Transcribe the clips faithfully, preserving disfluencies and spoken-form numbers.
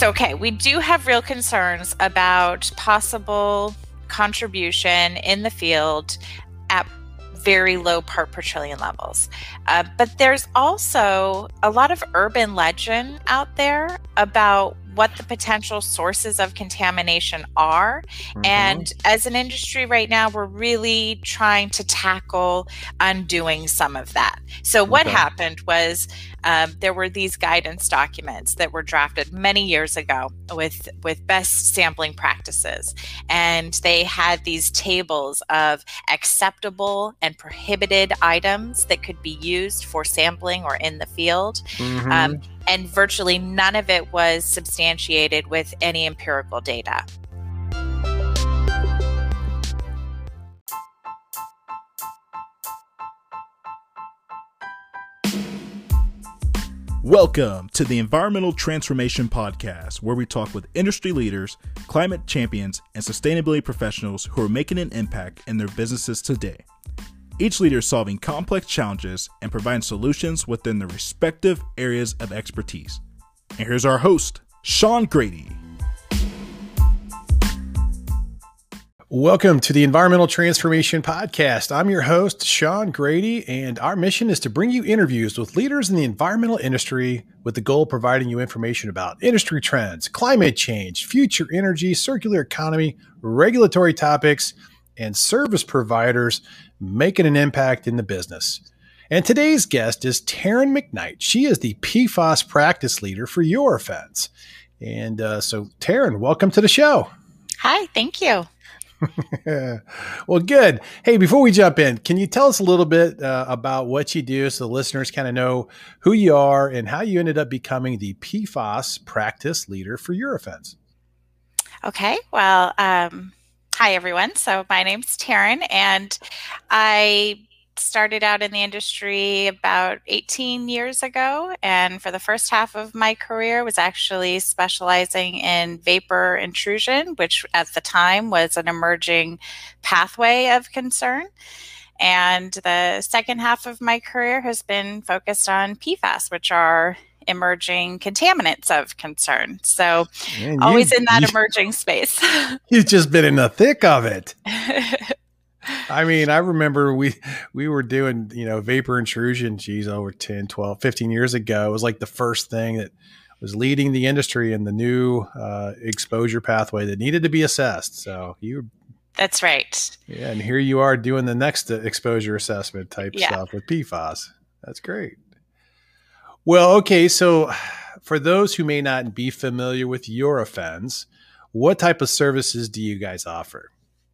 So, okay, we do have real concerns about possible contribution in the field at very low part per trillion levels. Uh, but there's also a lot of urban legend out there about what the potential sources of contamination are. Mm-hmm. And as an industry right now, we're really trying to tackle undoing some of that. So what okay. happened was um, there were these guidance documents that were drafted many years ago with, with best sampling practices. And they had these tables of acceptable and prohibited items that could be used for sampling or in the field. Mm-hmm. Um, and virtually none of it was substantiated with any empirical data. Welcome to the Environmental Transformation Podcast, where we talk with industry leaders, climate champions, and sustainability professionals who are making an impact in their businesses today. Each leader is solving complex challenges and providing solutions within their respective areas of expertise. And here's our host, Sean Grady. Welcome to the Environmental Transformation Podcast. I'm your host, Sean Grady, and our mission is to bring you interviews with leaders in the environmental industry with the goal of providing you information about industry trends, climate change, future energy, circular economy, regulatory topics, and service providers making an impact in the business. And today's guest is Taryn McKnight. She is the P FAS practice leader for Eurofins. And uh, so, Taryn, welcome to the show. Hi, thank you. Well, good. Hey, before we jump in, can you tell us a little bit uh, about what you do so the listeners kind of know who you are and how you ended up becoming the P FAS practice leader for Eurofins? Okay. Well, um, hi, everyone. So my name's Taryn, and I started out in the industry about eighteen years ago. And for the first half of my career was actually specializing in vapor intrusion, which at the time was an emerging pathway of concern. And the second half of my career has been focused on P FAS, which are emerging contaminants of concern. So Man, always you, in that you, emerging space. You've just been in the thick of it. I mean, I remember we we were doing, you know, vapor intrusion, geez, over ten, twelve, fifteen years ago. It was like the first thing that was leading the industry in the new uh, exposure pathway that needed to be assessed. So you That's right. Yeah, and here you are doing the next exposure assessment type yeah. stuff with P FAS. That's great. Well, okay, so for those who may not be familiar with Eurofins, what type of services do you guys offer?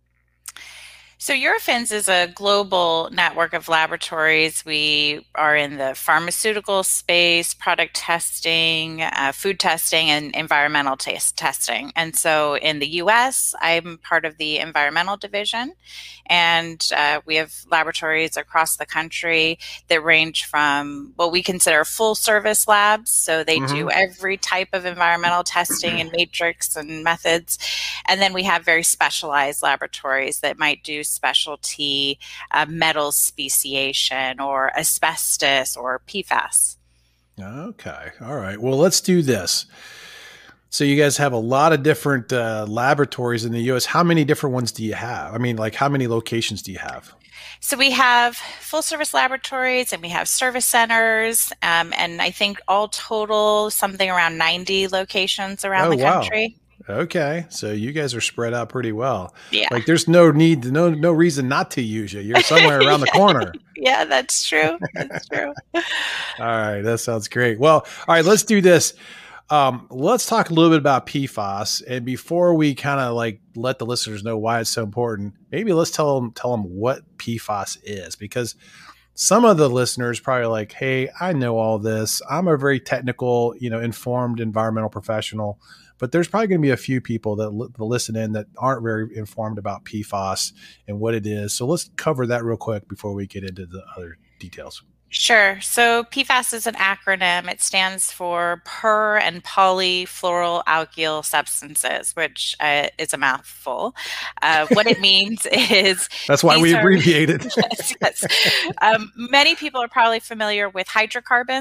So Eurofins is a global network of laboratories. We are in the pharmaceutical space, product testing, uh, food testing, and environmental taste testing. And so in the U S, I'm part of the environmental division, and uh, we have laboratories across the country that range from what we consider full service labs. So they mm-hmm. do every type of environmental testing and matrix and methods. And then we have very specialized laboratories that might do specialty uh, metals speciation or asbestos or P FAS. Okay. All right. Well, let's do this. So you guys have a lot of different uh, laboratories in the U S. How many different ones do you have? I mean, like how many locations do you have? So we have full service laboratories and we have service centers. Um, and I think all total something around ninety locations around oh, the country. Wow. Okay. So you guys are spread out pretty well. Yeah. Like there's no need, no, no reason not to use you. You're somewhere around the corner. Yeah, that's true. That's true. All right. That sounds great. Well, all right, let's do this. Um, let's talk a little bit about P FAS. And before we kind of like let the listeners know why it's so important, maybe let's tell them, tell them what P FAS is, because some of the listeners probably like, hey, I know all this. I'm a very technical, you know, informed environmental professional. But there's probably going to be a few people that li- listen in that aren't very informed about P FAS and what it is. So let's cover that real quick before we get into the other details. Sure. So P FAS is an acronym. It stands for per and polyfluoroalkyl substances, which uh, is a mouthful. Uh, what it means is... That's why we abbreviate it. Yes, yes. Um, many people are probably familiar with hydrocarbons.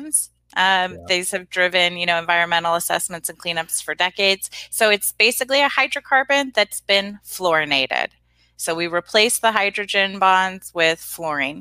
Um, Yeah. These have driven, you know, environmental assessments and cleanups for decades. So it's basically a hydrocarbon that's been fluorinated. So we replace the hydrogen bonds with fluorine,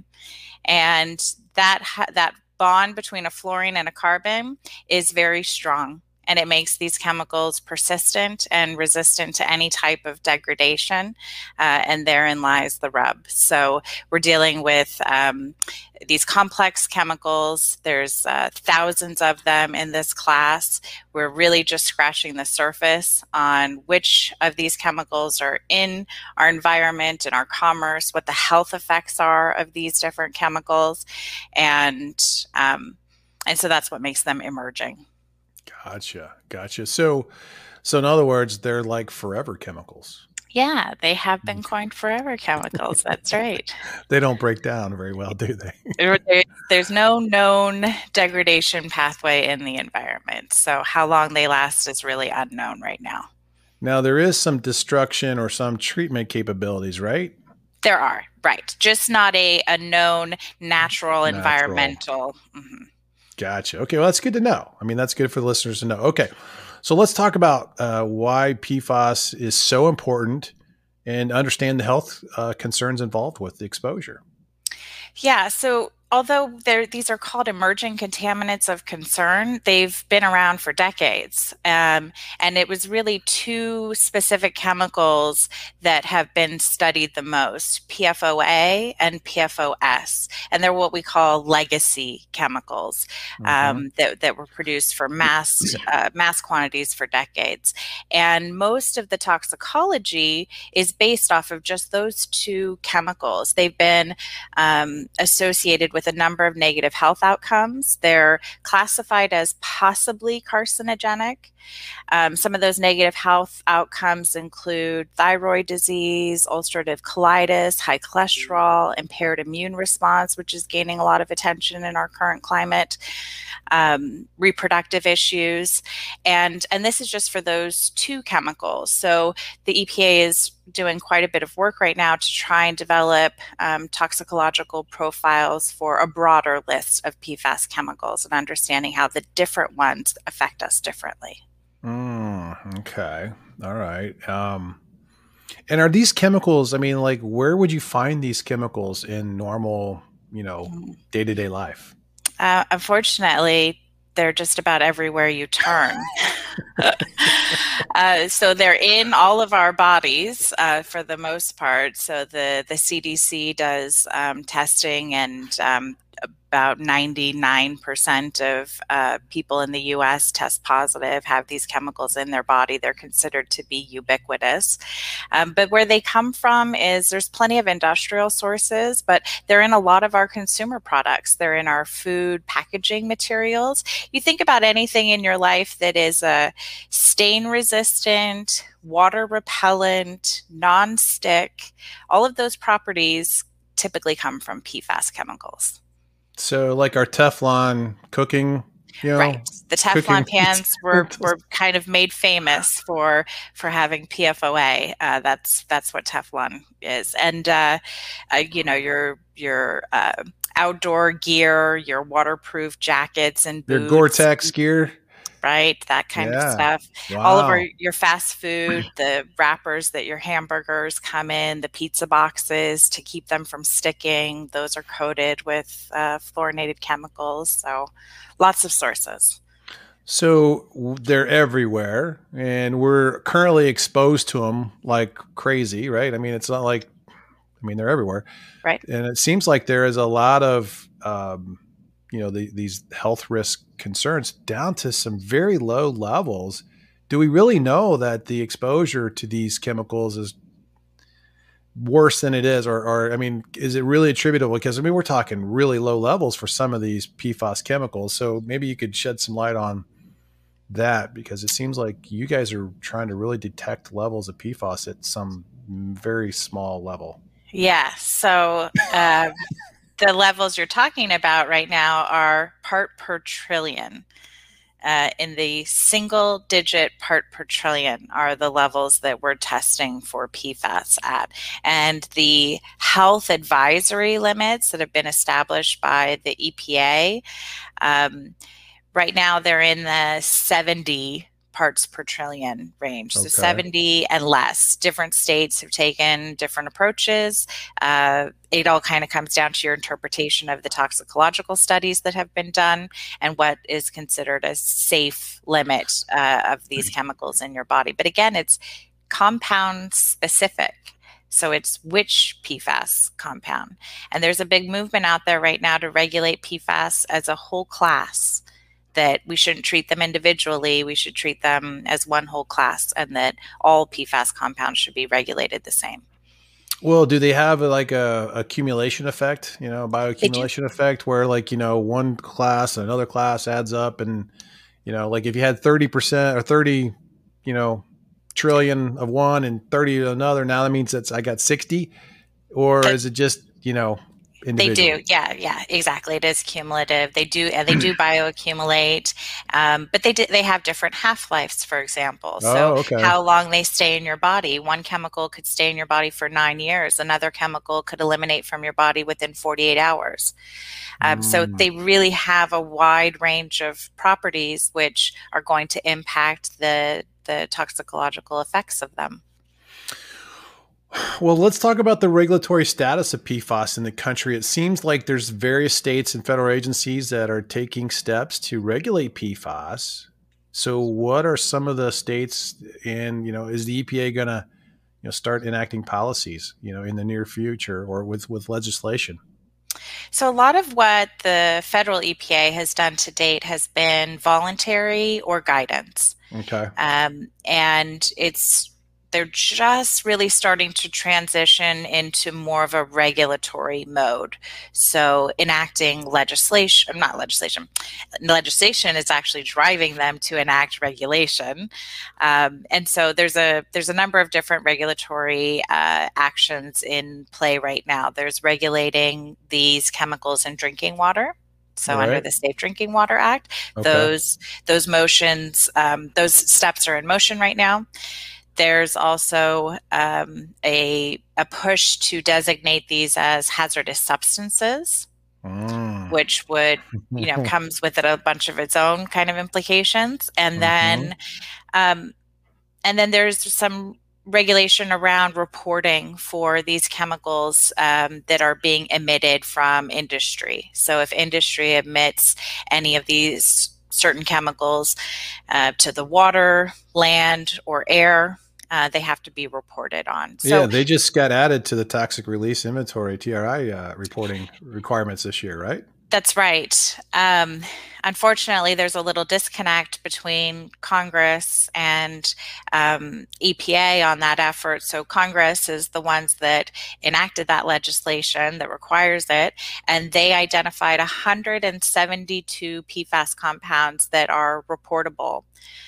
and that that bond between a fluorine and a carbon is very strong. And it makes these chemicals persistent and resistant to any type of degradation. Uh, and therein lies the rub. So we're dealing with um, these complex chemicals. There's uh, thousands of them in this class. We're really just scratching the surface on which of these chemicals are in our environment and our commerce, what the health effects are of these different chemicals. And, um, and so that's what makes them emerging. Gotcha. Gotcha. So, so in other words, they're like forever chemicals. Yeah, they have been coined forever chemicals. That's right. They don't break down very well, do they? There, there's no known degradation pathway in the environment. So how long they last is really unknown right now. Now, there is some destruction or some treatment capabilities, right? There are, right. Just not a, a known natural, Natural. environmental. Mm-hmm. Gotcha. Okay, well, that's good to know. I mean, that's good for the listeners to know. Okay, so let's talk about uh, why P FAS is so important and understand the health uh, concerns involved with the exposure. Yeah, so although these are called emerging contaminants of concern, they've been around for decades. Um, and it was really two specific chemicals that have been studied the most, P F O A and P F O S. And they're what we call legacy chemicals um, mm-hmm. that, that were produced for mass, uh, mass quantities for decades. And most of the toxicology is based off of just those two chemicals. They've been um, associated with a number of negative health outcomes. They're classified as possibly carcinogenic. Um, some of those negative health outcomes include thyroid disease, ulcerative colitis, high cholesterol, impaired immune response, which is gaining a lot of attention in our current climate, um, reproductive issues. And, and this is just for those two chemicals. So the E P A is doing quite a bit of work right now to try and develop um, toxicological profiles for a broader list of P FAS chemicals and understanding how the different ones affect us differently. Mm, okay. All right. Um, and are these chemicals, I mean, like, where would you find these chemicals in normal, you know, day-to-day life? Uh, unfortunately, they're just about everywhere you turn. uh, so they're in all of our bodies uh, for the most part. So the, the C D C does um, testing, and um, about ninety-nine percent of uh, people in the U S test positive, have these chemicals in their body. They're considered to be ubiquitous. Um, but where they come from is there's plenty of industrial sources, but they're in a lot of our consumer products. They're in our food packaging materials. You think about anything in your life that is a stain resistant, water repellent, non-stick, all of those properties typically come from P FAS chemicals. So like our Teflon cooking, you know, right. The Teflon pans were, were kind of made famous for for having P F O A. Uh, that's that's what Teflon is, and uh, uh, you know your your uh, outdoor gear, your waterproof jackets and boots, your Gore-Tex gear. Right, that kind yeah. of stuff. Wow. All of our your fast food, the wrappers that your hamburgers come in, the pizza boxes to keep them from sticking, those are coated with uh, fluorinated chemicals. So lots of sources. So they're everywhere, and we're currently exposed to them like crazy, right? I mean, it's not like, I mean, they're everywhere. Right. And it seems like there is a lot of, um, you know, the, these health risk concerns down to some very low levels. Do we really know that the exposure to these chemicals is worse than it is? Or, or I mean, is it really attributable? Because, I mean, we're talking really low levels for some of these P FAS chemicals. So maybe you could shed some light on that, because it seems like you guys are trying to really detect levels of P FAS at some very small level. Yeah. So, uh, the levels you're talking about right now are part per trillion. Uh, in the single digit part per trillion are the levels that we're testing for P FAS at. And the health advisory limits that have been established by the E P A um, right now they're in the seventy parts per trillion range. So Okay. seventy and less. Different states have taken different approaches. Uh, it all kind of comes down to your interpretation of the toxicological studies that have been done and what is considered a safe limit uh, of these chemicals in your body. But again, it's compound specific. So it's which P FAS compound. And there's a big movement out there right now to regulate P FAS as a whole class, that we shouldn't treat them individually, we should treat them as one whole class, and that all P FAS compounds should be regulated the same. Well, do they have like a accumulation effect, you know, bioaccumulation effect where like, you know, one class, another class adds up and, you know, like if you had thirty percent or thirty, you know, trillion of one and thirty of another, now that means that's, I got sixty, or is it just, you know, They do, yeah, yeah, exactly. It is cumulative. They do, and they do bioaccumulate, um, but they do, they have different half-lives, for example. So Oh, okay. how long they stay in your body. One chemical could stay in your body for nine years. Another chemical could eliminate from your body within forty-eight hours. Um, so Mm. they really have a wide range of properties which are going to impact the the toxicological effects of them. Well, let's talk about the regulatory status of P FAS in the country. It seems like there's various states and federal agencies that are taking steps to regulate P FAS. So what are some of the states, and, you know, is the E P A going to, you know, start enacting policies, you know, in the near future or with, with legislation? So a lot of what the federal E P A has done to date has been voluntary or guidance. Okay. Um, and it's they're just really starting to transition into more of a regulatory mode. So enacting legislation, not legislation, legislation is actually driving them to enact regulation. Um, and so there's a there's a number of different regulatory uh, actions in play right now. There's regulating these chemicals in drinking water. So All right. under the Safe Drinking Water Act, Okay. those those motions, um, those steps are in motion right now. There's also um, a, a push to designate these as hazardous substances, Mm. which would, you know, comes with it a bunch of its own kind of implications. And then, um, and then there's some regulation around reporting for these chemicals um, that are being emitted from industry. So if industry emits any of these certain chemicals uh, to the water, land, or air, Uh, they have to be reported on. So, yeah, they just got added to the toxic release inventory T R I uh, reporting requirements this year, right? That's right. Um, unfortunately, there's a little disconnect between Congress and um, E P A on that effort. So Congress is the ones that enacted that legislation that requires it, and they identified one hundred seventy-two P FAS compounds that are reportable.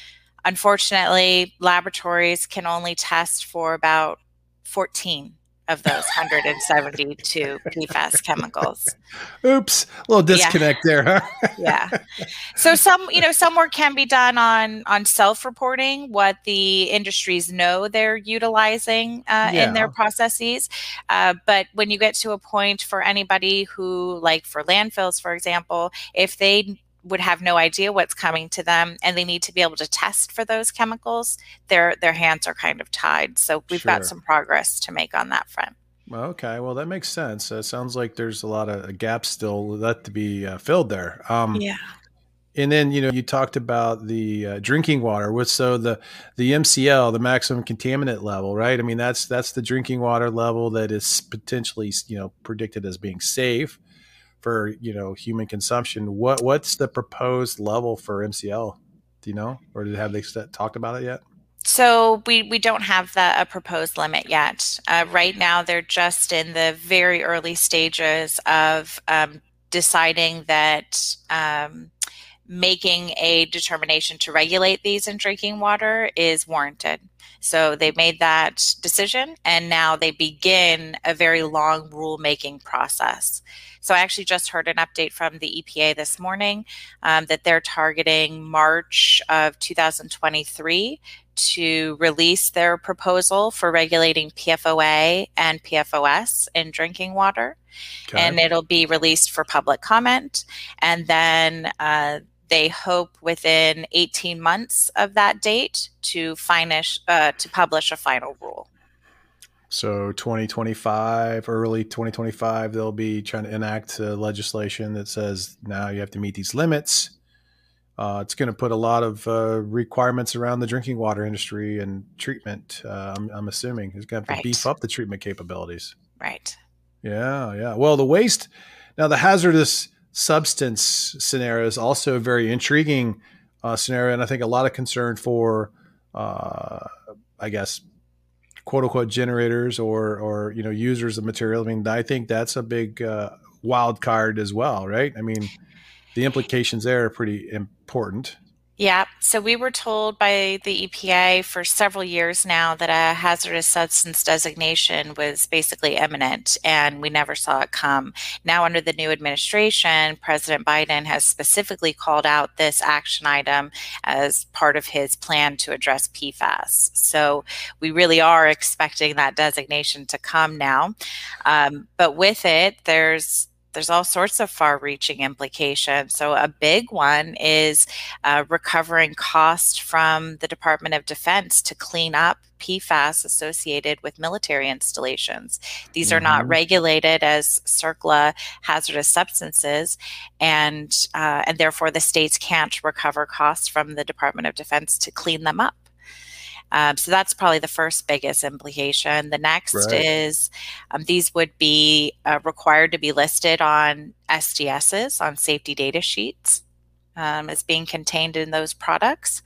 Unfortunately, laboratories can only test for about fourteen of those one hundred seventy-two P FAS chemicals. Oops, a little disconnect yeah. there, huh? Yeah. So some, you know, some work can be done on on self-reporting what the industries know they're utilizing uh, Yeah. in their processes. Uh, but when you get to a point for anybody who, like for landfills, for example, if they would have no idea what's coming to them and they need to be able to test for those chemicals, their their hands are kind of tied. So we've Sure. got some progress to make on that front. Okay, well, that makes sense. It sounds like there's a lot of gaps still left to be uh, filled there. Um, Yeah. And then, you know, you talked about the uh, drinking water with, so the, the M C L, the maximum contaminant level, right? I mean, that's, that's the drinking water level that is potentially, you know, predicted as being safe for, you know, human consumption. What, what's the proposed level for M C L? Do you know, or did have they st- talked about it yet? So we, we don't have the, a proposed limit yet. Uh, right now, they're just in the very early stages of um, deciding that um, making a determination to regulate these in drinking water is warranted. So they made that decision, and now they begin a very long rulemaking process. So I actually just heard an update from the E P A this morning um, that they're targeting March of two thousand twenty-three to release their proposal for regulating P F O A and P F O S in drinking water. Okay. And it'll be released for public comment. And then uh, they hope within eighteen months of that date to finish, uh, to publish a final rule. So twenty twenty-five, early twenty twenty-five, they'll be trying to enact uh, legislation that says now you have to meet these limits. Uh, it's going to put a lot of uh, requirements around the drinking water industry and treatment. Uh, I'm, I'm assuming it's going to have to Right. beef up the treatment capabilities. Right. Yeah, yeah. Well, the waste, now the hazardous substance scenario is also a very intriguing uh, scenario, and I think a lot of concern for, uh, I guess, quote unquote generators or or you know users of material. I mean, I think that's a big uh, wild card as well, right? I mean, the implications there are pretty important. Yeah. So we were told by the E P A for several years now that a hazardous substance designation was basically imminent, and we never saw it come. Now, under the new administration, President Biden has specifically called out this action item as part of his plan to address P FAS. So we really are expecting that designation to come now. Um, but with it, there's There's all sorts of far-reaching implications. So a big one is uh, recovering cost from the Department of Defense to clean up P FAS associated with military installations. These are not Mhm. regulated as CERCLA hazardous substances, and uh, and therefore the states can't recover costs from the Department of Defense to clean them up. Um, so that's probably the first biggest implication. The next Right. is um, these would be uh, required to be listed on S D Ss, on safety data sheets, um, as being contained in those products.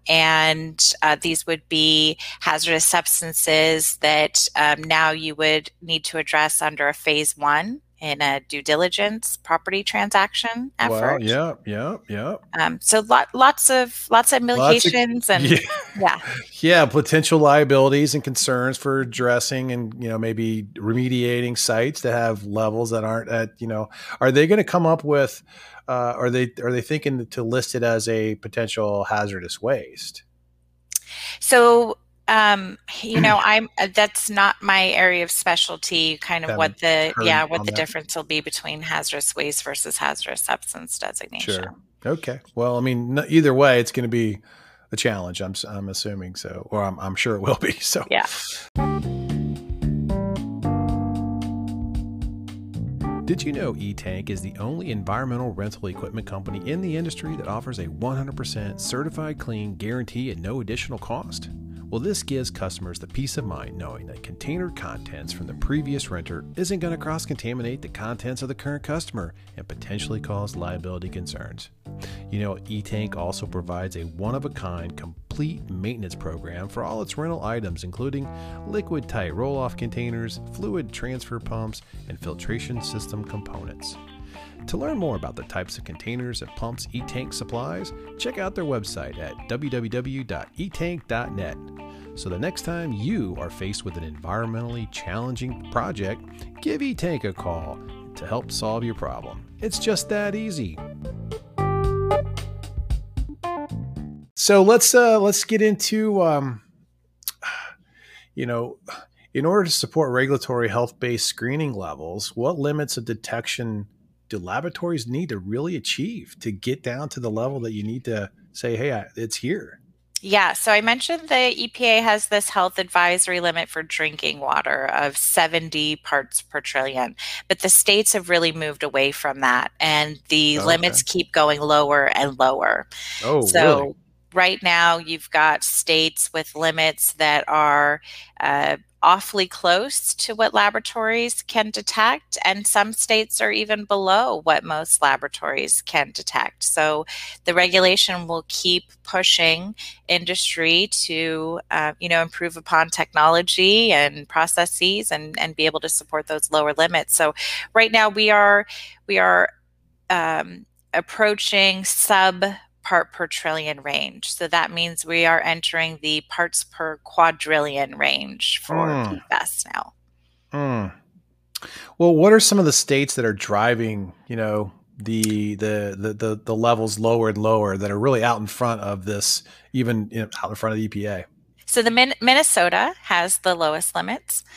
And uh, these would be hazardous substances that um, now you would need to address under a phase one in a due diligence property transaction effort. Well, yeah, yeah, yeah. Um, so lot, lots of lots of Lots of- implications and yeah. yeah. Yeah, potential liabilities and concerns for addressing and, you know, maybe remediating sites that have levels that aren't at, you know, are they going to come up with, uh, are they, are they thinking to list it as a potential hazardous waste? So, um, you know, I'm uh, that's not my area of specialty. Kind of what Haven't the heard yeah, what on the that. difference will be between hazardous waste versus hazardous substance designation. Sure. Okay. Well, I mean, n- either way, it's going to be a challenge. I'm, s- I'm assuming so, or I'm, I'm sure it will be. So Yeah. Did you know E-Tank is the only environmental rental equipment company in the industry that offers a one hundred percent certified clean guarantee at no additional cost? Well, this gives customers the peace of mind knowing that container contents from the previous renter isn't going to cross-contaminate the contents of the current customer and potentially cause liability concerns. You know, E-Tank also provides a one-of-a-kind complete maintenance program for all its rental items, including liquid-tight roll-off containers, fluid transfer pumps, and filtration system components. To learn more about the types of containers and pumps E-Tank supplies, check out their website at w w w dot e tank dot net. So the next time you are faced with an environmentally challenging project, give E-Tank a call to help solve your problem. It's just that easy. So let's uh, let's get into um, you know, in order to support regulatory health-based screening levels, what limits of detection do laboratories need to really achieve to get down to the level that you need to say, hey, I, it's here? Yeah, so I mentioned the E P A has this health advisory limit for drinking water of seventy parts per trillion, but the states have really moved away from that, and the Okay. limits keep going lower and lower. Oh, So really? right now you've got states with limits that are uh, awfully close to what laboratories can detect, and some states are even below what most laboratories can detect. So the regulation will keep pushing industry to uh, you know, improve upon technology and processes and, and be able to support those lower limits. So right now we are we are um, approaching sub part per trillion range. So that means we are entering the parts per quadrillion range for Mm. P FAS now. Mm. Well, what are some of the states that are driving, you know, the, the the the the levels lower and lower that are really out in front of this, even, you know, out in front of the E P A? So the Min- Minnesota has the lowest limits,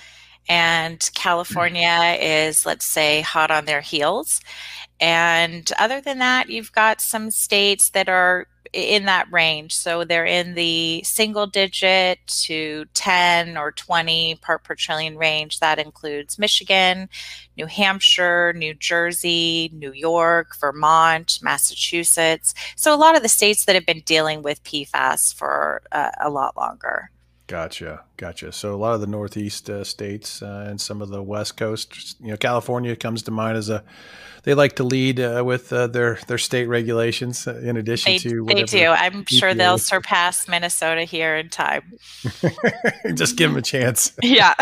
and California is, let's say, hot on their heels. And other than that, you've got some states that are in that range. So they're in the single digit to ten or twenty part per trillion range. That includes Michigan, New Hampshire, New Jersey, New York, Vermont, Massachusetts. So a lot of the states that have been dealing with P FAS for uh, a lot longer. Gotcha. Gotcha. So a lot of the Northeast uh, states uh, and some of the West Coast, you know, California comes to mind as a, they like to lead uh, with uh, their, their state regulations uh, in addition they, to They do. I'm E P A sure they'll surpass Minnesota here in time. Just give them a chance. Yeah.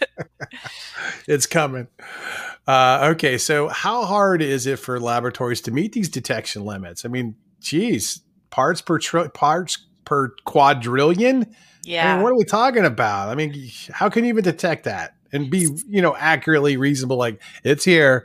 It's coming. Uh, okay. So how hard is it for laboratories to meet these detection limits? I mean, geez, parts per tr- parts per quadrillion. Yeah. I mean, what are we talking about? I mean, how can you even detect that and be, you know, accurately reasonable? Like, it's here.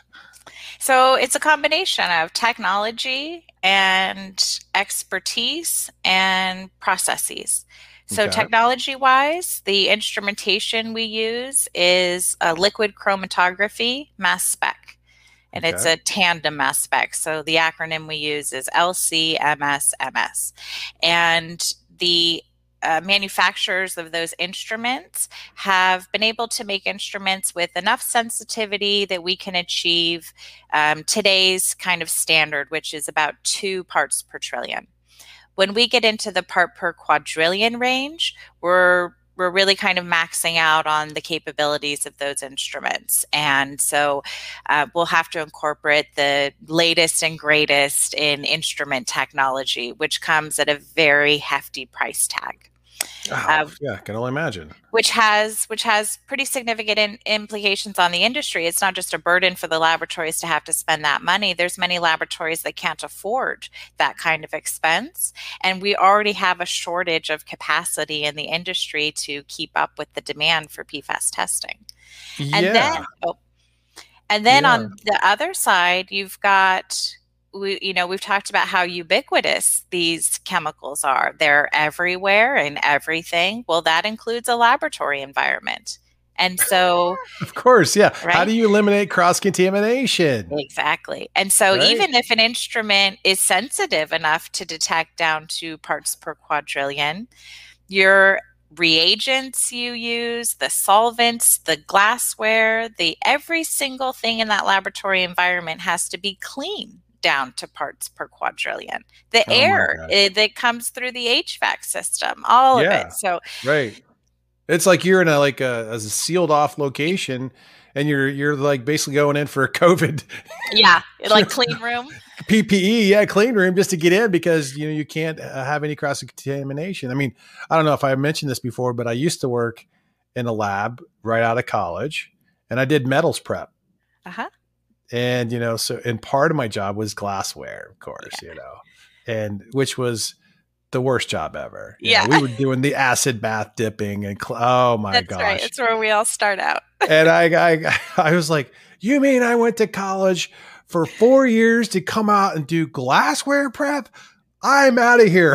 So it's a combination of technology and expertise and processes. So Okay. technology-wise, the instrumentation we use is a liquid chromatography mass spec. And it's Okay. a tandem mass spec. So the acronym we use is L C M S M S. And the Uh, manufacturers of those instruments have been able to make instruments with enough sensitivity that we can achieve um, today's kind of standard, which is about two parts per trillion. When we get into the part per quadrillion range, we're we're really kind of maxing out on the capabilities of those instruments. And so uh, we'll have to incorporate the latest and greatest in instrument technology, which comes at a very hefty price tag. Oh, Uh, yeah, I can only imagine. which has which has pretty significant in, implications on the industry. It's not just a burden for the laboratories to have to spend that money. There's many laboratories that can't afford that kind of expense, and we already have a shortage of capacity in the industry to keep up with the demand for P FAS testing. And Yeah. then, oh, and then Yeah. on the other side, you've got, we, you know, we've talked about how ubiquitous these chemicals are. They're everywhere and everything. Well, that includes a laboratory environment. And so, Of course. Yeah. How Right? do you eliminate cross contamination? exactly. And so, Right. even if an instrument is sensitive enough to detect down to parts per quadrillion, your reagents you use, the solvents, the glassware, the every single thing in that laboratory environment has to be clean down to parts per quadrillion. The Oh my air gosh. eh, that comes through the H V A C system, all of Yeah. it. So Right. It's like you're in a like a, a sealed off location, and you're you're like basically going in for a COVID yeah, like clean room. P P E, yeah, clean room just to get in because you know you can't uh, have any cross contamination. I mean, I don't know if I mentioned this before, but I used to work in a lab right out of college, and I did metals prep. Uh-huh. And, you know, so, and part of my job was glassware, of course, you know, and which was the worst job ever. You Yeah. know, we were doing the acid bath dipping and, cl- oh my That's gosh. right. It's where we all start out. And I, I, I was like, you mean I went to college for four years to come out and do glassware prep? I'm out of here.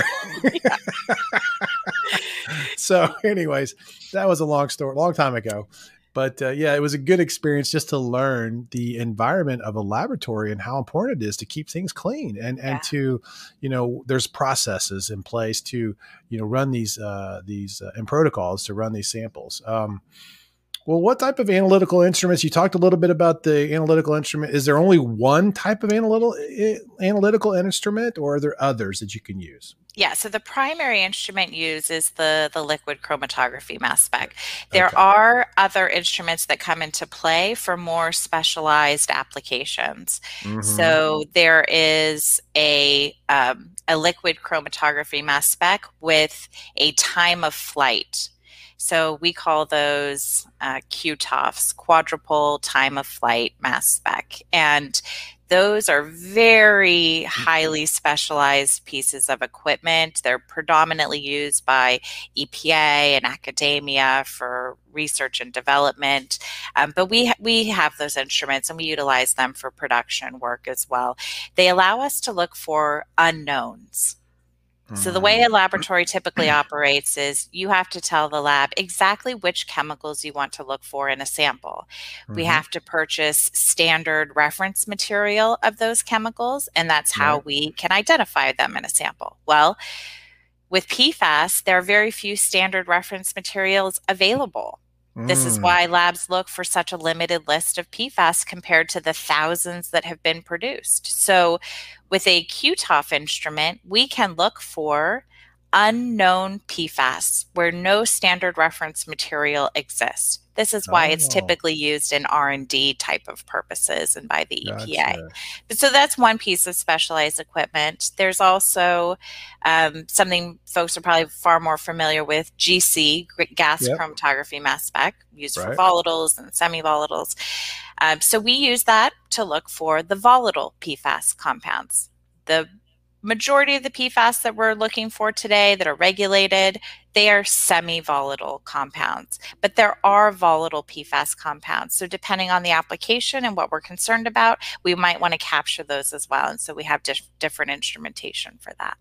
So anyways, that was a long story, long time ago. But uh, yeah, it was a good experience just to learn the environment of a laboratory and how important it is to keep things clean and, and Yeah. to, you know, there's processes in place to, you know, run these, uh, these uh, and protocols to run these samples. Um, well, what type of analytical instruments? You talked a little bit about the analytical instrument. Is there only one type of analytical eh, analytical instrument, or are there others that you can use? Yeah, so the primary instrument used is the, the liquid chromatography mass spec. There Okay. are other instruments that come into play for more specialized applications. Mhm. So there is a, um, a liquid chromatography mass spec with a time of flight. So we call those uh, Q T O Fs, quadruple time of flight mass spec. And those are very highly specialized pieces of equipment. They're predominantly used by E P A and academia for research and development. Um, but we, ha- we have those instruments and we utilize them for production work as well. They allow us to look for unknowns. So the way a Mm. laboratory typically operates is you have to tell the lab exactly which chemicals you want to look for in a sample. We Mhm. have to purchase standard reference material of those chemicals, and that's how Right. we can identify them in a sample. Well, with P FAS, there are very few standard reference materials available. This is Mm. why labs look for such a limited list of P FAS compared to the thousands that have been produced. So, with a Q T O F instrument, we can look for unknown P FAS where no standard reference material exists. This is why it's Oh, typically used in R and D type of purposes and by the E P A. gotcha. So that's one piece of specialized equipment. There's also um, something folks are probably far more familiar with, G C, gas Yep. chromatography mass spec, used for Right. volatiles and semi-volatiles. Um, so we use that to look for the volatile P FAS compounds. The majority of the P FAS that we're looking for today that are regulated, they are semi-volatile compounds, but there are volatile P FAS compounds. So depending on the application and what we're concerned about, we might want to capture those as well. And so we have dif- different instrumentation for that.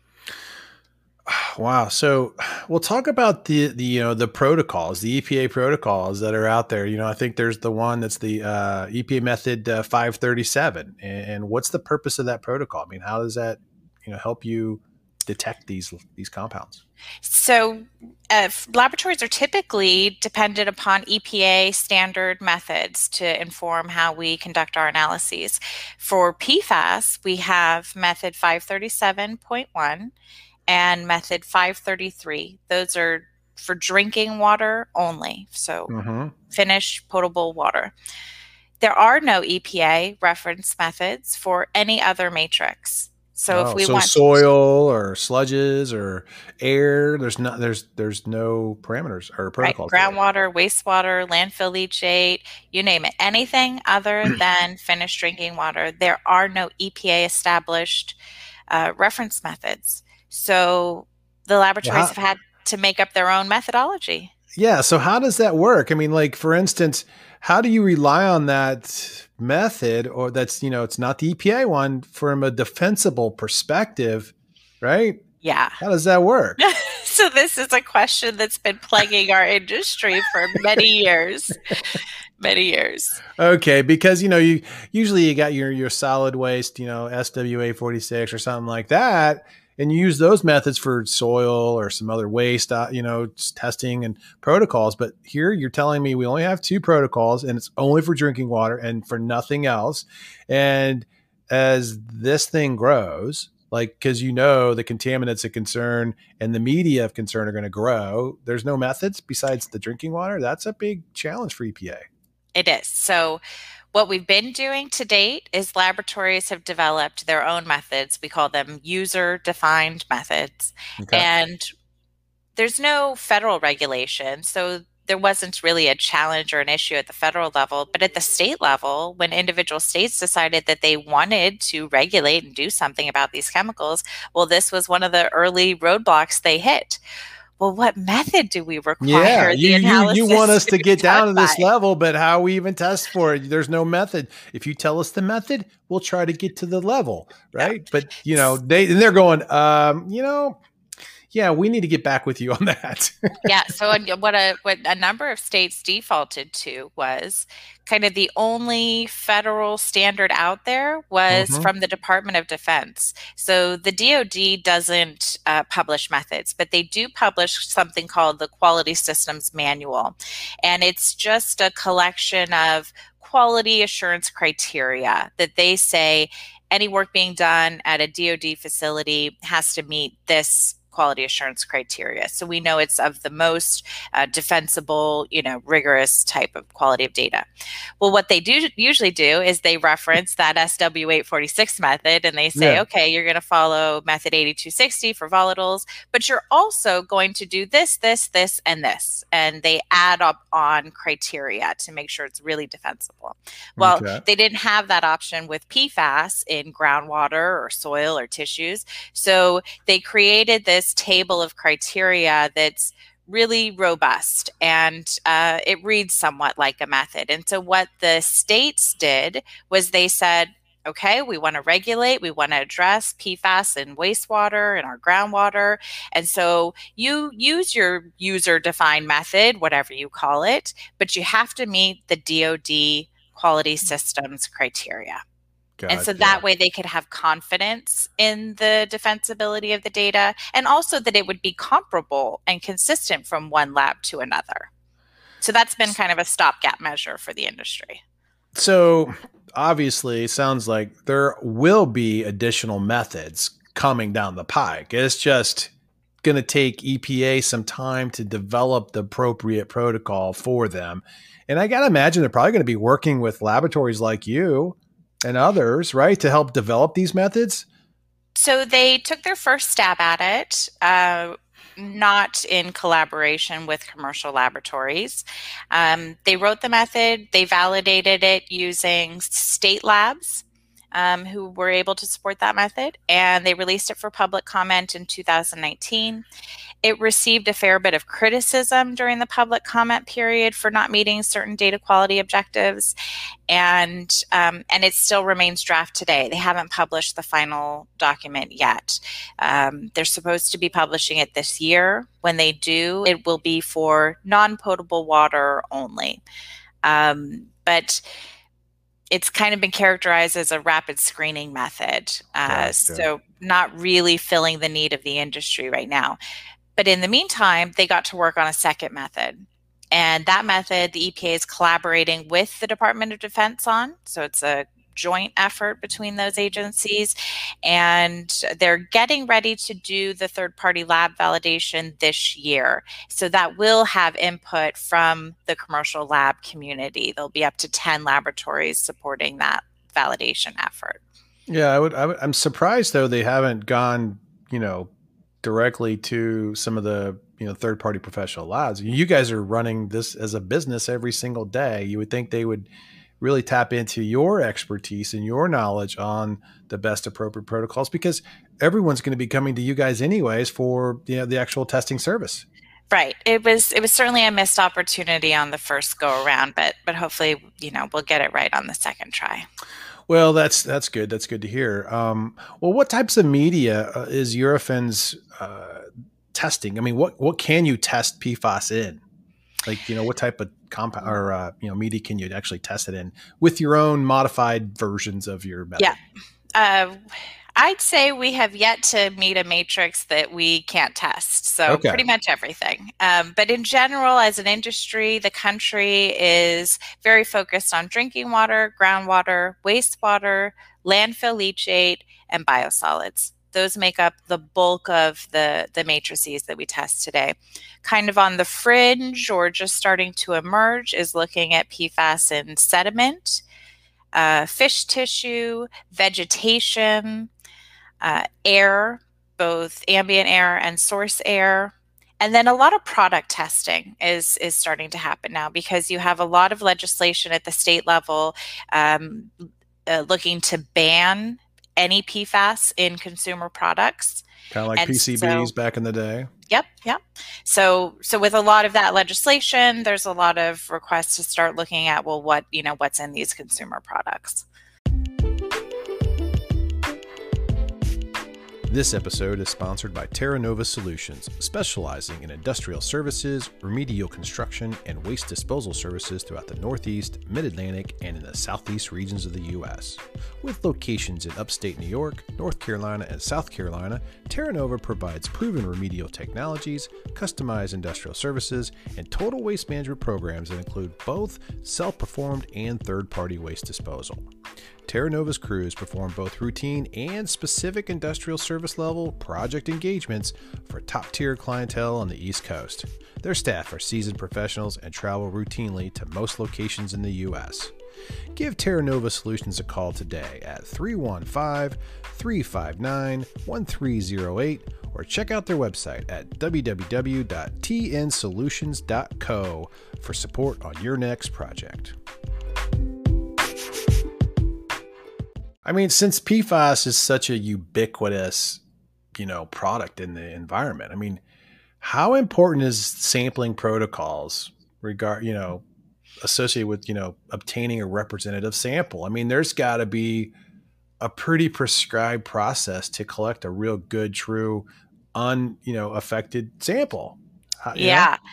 Wow. So we'll talk about the the you know the protocols, the E P A protocols that are out there. You know, I think there's the one that's the uh, E P A method uh, five thirty-seven. And, and what's the purpose of that protocol? I mean, how does that you know help you detect these these compounds? So, uh, laboratories are typically dependent upon E P A standard methods to inform how we conduct our analyses. For P FAS, we have method five thirty-seven point one and method five thirty-three. Those are for drinking water only, so Mm-hmm. finished potable water. There are no E P A reference methods for any other matrix. So if Oh, we so want to soil or sludges or air, there's not there's there's no parameters or right, protocols there. groundwater, wastewater, landfill leachate, you name it, anything other than finished drinking water, there are no E P A established uh, reference methods. So the Well, laboratories how, have had to make up their own methodology. yeah, so how does that work? I mean, like for instance, how do you rely on that method or that's, you know, it's not the E P A one from a defensible perspective, right? Yeah. How does that work? So this is a question that's been plaguing our industry for many years. Many years. Okay, because you know, you usually you got your your solid waste, you know, S W A forty-six or something like that, and you use those methods for soil or some other waste, uh, you know, testing and protocols. But here you're telling me we only have two protocols, and it's only for drinking water and for nothing else. And as this thing grows, like because you know the contaminants of concern and the media of concern are going to grow, there's no methods besides the drinking water. That's a big challenge for E P A. It is. So what we've been doing to date is laboratories have developed their own methods. We call them user-defined methods. Okay. And there's no federal regulation. So there wasn't really a challenge or an issue at the federal level. But at the state level, when individual states decided that they wanted to regulate and do something about these chemicals, well, this was one of the early roadblocks they hit. Well, what method do we require Yeah, the you you analysis you want us to to be get down to done this by? level, but how we even test for it? There's no method. If you tell us the method, we'll try to get to the level, Yeah. right? But you know, they and they're going, um, you know, yeah, we need to get back with you on that. Yeah. So uh, what a what a number of states defaulted to was kind of the only federal standard out there was Mhm. from the Department of Defense. So the D O D doesn't uh, publish methods, but they do publish something called the Quality Systems Manual, and it's just a collection of quality assurance criteria that they say any work being done at a D O D facility has to meet this quality assurance criteria. So we know it's of the most uh, defensible, you know, rigorous type of quality of data. Well, what they do usually do is they reference that S W eight forty-six method and they say, Yeah. okay, you're going to follow method eighty-two sixty for volatiles, but you're also going to do this, this, this, and this. And they add up on criteria to make sure it's really defensible. Well, Okay. they didn't have that option with P FAS in groundwater or soil or tissues. So they created this table of criteria that's really robust and uh, it reads somewhat like a method. And so what the states did was they said, okay, we want to regulate, we want to address P F A S in wastewater and our groundwater. And so you use your user-defined method, whatever you call it, but you have to meet the D O D quality systems criteria. God, and so yeah. that way they could have confidence in the defensibility of the data, and also that it would be comparable and consistent from one lab to another. So that's been kind of a stopgap measure for the industry. So obviously it sounds like there will be additional methods coming down the pike. It's just going to take E P A some time to develop the appropriate protocol for them. And I got to imagine they're probably going to be working with laboratories like you and others, right, to help develop these methods? So they took their first stab at it, uh, not in collaboration with commercial laboratories. Um, they wrote the method, they validated it using state labs um, who were able to support that method, and they released it for public comment in two thousand nineteen. It received a fair bit of criticism during the public comment period for not meeting certain data quality objectives, and um, and it still remains draft today. They haven't published the final document yet. Um, they're supposed to be publishing it this year. When they do, it will be for non-potable water only. Um, but it's kind of been characterized as a rapid screening method, uh, gotcha. So not really filling the need of the industry right now. But in the meantime, they got to work on a second method. And that method, the E P A is collaborating with the Department of Defense on. So it's a joint effort between those agencies. And they're getting ready to do the third-party lab validation this year. So that will have input from the commercial lab community. There'll be up to ten laboratories supporting that validation effort. Yeah, I would, I would I'm surprised, though, they haven't gone, you know, directly to some of the, you know, third-party professional labs. You guys are running this as a business every single day. You would think they would really tap into your expertise and your knowledge on the best appropriate protocols, because everyone's going to be coming to you guys anyways for, you know, the actual testing service. Right. It was it was certainly a missed opportunity on the first go around, but but hopefully, you know, we'll get it right on the second try. Well, that's that's good. That's good to hear. Um, well, what types of media uh, is Eurofins uh, testing? I mean, what what can you test P F A S in? Like, you know, what type of compound or uh, you know, media can you actually test it in with your own modified versions of your method? Yeah, uh, I'd say we have yet to meet a matrix that we can't test. So okay. Pretty much everything. Um, but in general, as an industry, the country is very focused on drinking water, groundwater, wastewater, landfill leachate, and biosolids. Those make up the bulk of the, the matrices that we test today. Kind of on the fringe or just starting to emerge is looking at P F A S in sediment, uh, fish tissue, vegetation, uh, air, both ambient air and source air. And then a lot of product testing is, is starting to happen now, because you have a lot of legislation at the state level um, uh, looking to ban any P F A S in consumer products. Kind of like and P C Bs so, back in the day. Yep, yep. So, so with a lot of that legislation, there's a lot of requests to start looking at, well, what, you know, what's in these consumer products. This episode is sponsored by Terra Nova Solutions, specializing in industrial services, remedial construction, and waste disposal services throughout the Northeast, Mid-Atlantic, and in the Southeast regions of the U S. With locations in upstate New York, North Carolina, and South Carolina, Terra Nova provides proven remedial technologies, customized industrial services, and total waste management programs that include both self-performed and third-party waste disposal. Terra Nova's crews perform both routine and specific industrial service level project engagements for top-tier clientele on the East Coast. Their staff are seasoned professionals and travel routinely to most locations in the U S. Give Terra Nova Solutions a call today at three one five, three five nine, one three zero eight or check out their website at w w w dot t n solutions dot co for support on your next project. I mean, since P F A S is such a ubiquitous, you know, product in the environment, I mean, how important is sampling protocols regard, you know, associated with, you know, obtaining a representative sample? I mean, there's got to be a pretty prescribed process to collect a real good, true, un, you know, affected sample. Uh, you know? Yeah.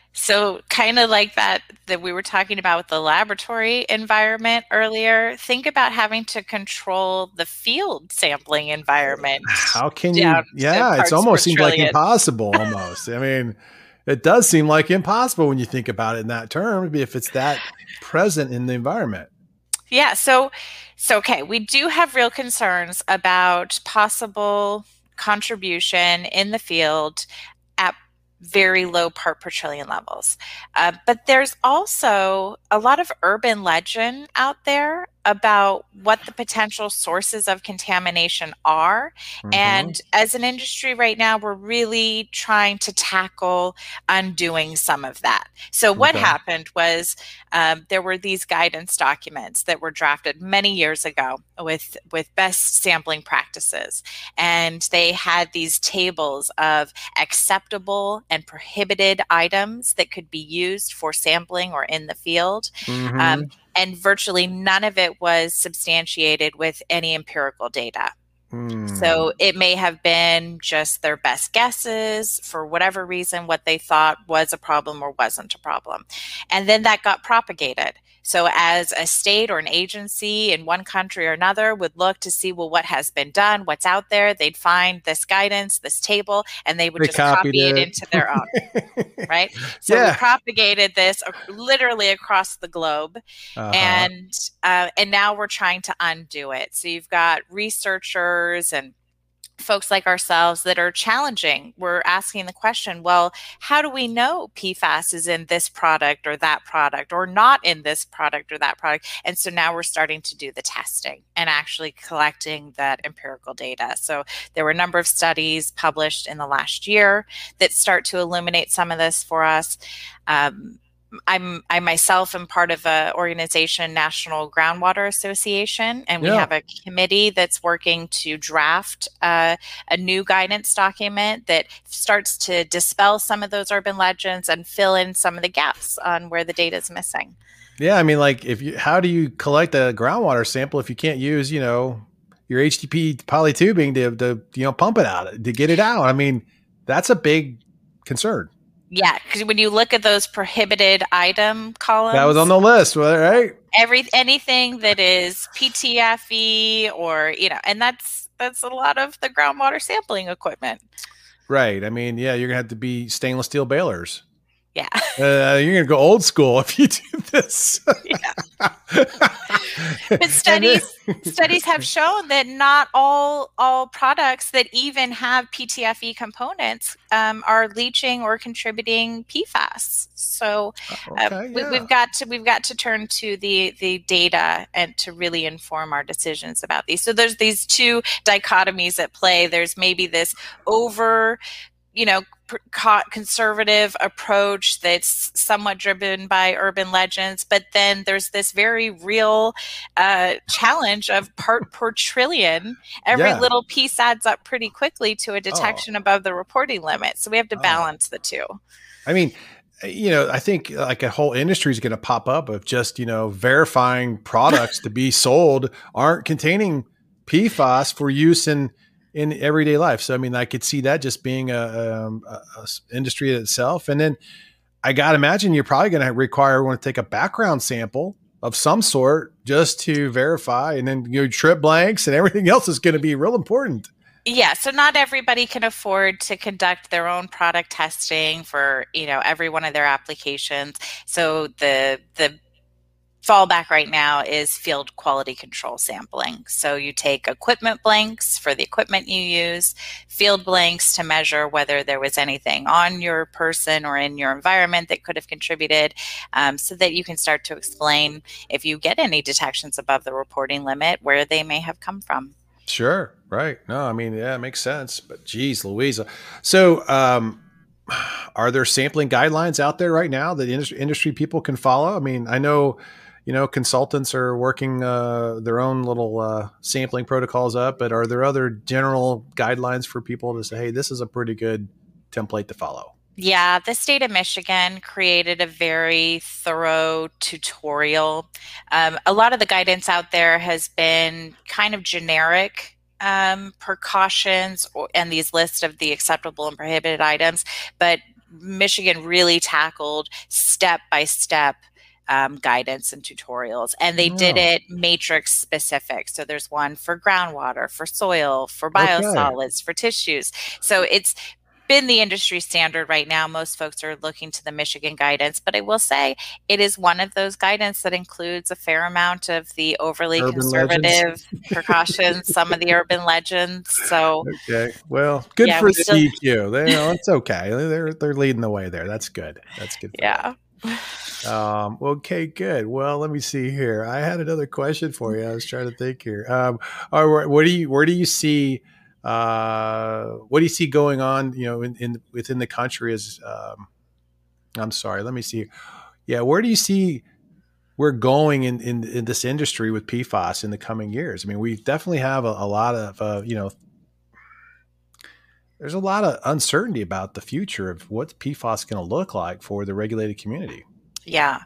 So kind of like that that we were talking about with the laboratory environment earlier, think about having to control the field sampling environment How can down you? to Yeah, it's parts per almost seems like trillion. impossible almost. I mean, it does seem like impossible when you think about it in that term, if it's that present in the environment. Yeah, so so okay, we do have real concerns about possible contribution in the field at very low part per trillion levels. Uh, but there's also a lot of urban legend out there about what the potential sources of contamination are. Mhm. And as an industry right now, we're really trying to tackle undoing some of that. So what Okay. happened was um, there were these guidance documents that were drafted many years ago with, with best sampling practices. And they had these tables of acceptable and prohibited items that could be used for sampling or in the field. Mhm. Um, and virtually none of it was substantiated with any empirical data. Hmm. So it may have been just their best guesses for whatever reason, what they thought was a problem or wasn't a problem. And then that got propagated. So as a state or an agency in one country or another would look to see, well, what has been done, what's out there, they'd find this guidance, this table, and they would They just copied copy it it. into their own. Right? So we Yeah. propagated this ac- literally across the globe. Uh-huh. And uh, and now we're trying to undo it. So you've got researchers and folks like ourselves that are challenging. We're asking the question, well, how do we know P FAS is in this product or that product or not in this product or that product? And so now we're starting to do the testing and actually collecting that empirical data. So there were a number of studies published in the last year that start to illuminate some of this for us. Um, I'm I myself am part of an organization, National Groundwater Association, and we Yeah. have a committee that's working to draft uh, a new guidance document that starts to dispel some of those urban legends and fill in some of the gaps on where the data is missing. Yeah, I mean, like, if you, how do you collect a groundwater sample if you can't use, you know, your H D P polytubing to, to, you know, pump it out, to get it out? I mean, that's a big concern. Yeah, because when you look at those prohibited item columns, That was on the list, right? every anything that is P T F E or, you know, and that's that's a lot of the groundwater sampling equipment. Right. I mean, yeah, you're gonna have to be stainless steel balers. Yeah. Uh, you're gonna go old school if you do this. Yeah. But studies studies have shown that not all all products that even have P T F E components um, are leaching or contributing P FAS. So uh, Okay, we, yeah. we've got to we've got to turn to the the data and to really inform our decisions about these. So there's these two dichotomies at play. There's maybe this over, you know, conservative approach that's somewhat driven by urban legends, but then there's this very real uh, challenge of part per trillion. Every Yeah. little piece adds up pretty quickly to a detection above the reporting limit. So we have to Oh. balance the two. I mean, you know, I think like a whole industry is going to pop up of just, you know, verifying products to be sold aren't containing P FAS for use in in everyday life. So, I mean, I could see that just being a, um, a, a s- industry in itself. And then I got to imagine you're probably going to require everyone to take a background sample of some sort just to verify. And then your trip blanks and everything else is going to be real important. Yeah, so not everybody can afford to conduct their own product testing for, you know, every one of their applications. So the the fallback right now is field quality control sampling. So you take equipment blanks for the equipment you use, field blanks to measure whether there was anything on your person or in your environment that could have contributed, um, so that you can start to explain if you get any detections above the reporting limit, where they may have come from. Sure. Right. No, I mean, yeah, it makes sense. But geez, Louisa. So, um, are there sampling guidelines out there right now that industry, industry people can follow? I mean, I know, you know, consultants are working uh, their own little uh, sampling protocols up, but are there other general guidelines for people to say, hey, this is a pretty good template to follow? Yeah, the state of Michigan created a very thorough tutorial. Um, a lot of the guidance out there has been kind of generic um, precautions or, and these lists of the acceptable and prohibited items, but Michigan really tackled step by step um, guidance and tutorials, and they did Oh, it matrix specific. So there's one for groundwater, for soil, for okay. biosolids, for tissues. So it's been the industry standard right now. Most folks are looking to the Michigan guidance, but I will say it is one of those guidance that includes a fair amount of the overly Urban legends. conservative precautions, some of the urban legends. So Okay. Well, good yeah, for we the still, D Q. They, you know, it's okay. They're they're leading the way there. That's good. That's good for them. yeah. Um, okay, good. Well, let me see here. I had another question for you. I was trying to think here. Um, all right, what do you where do you see uh what do you see going on, you know, in, in within the country as um I'm sorry, let me see. Yeah, where do you see we're going in, in, in this industry with P FAS in the coming years? I mean, we definitely have a, a lot of, uh, you know, there's a lot of uncertainty about the future of what P FAS is going to look like for the regulated community. Yeah.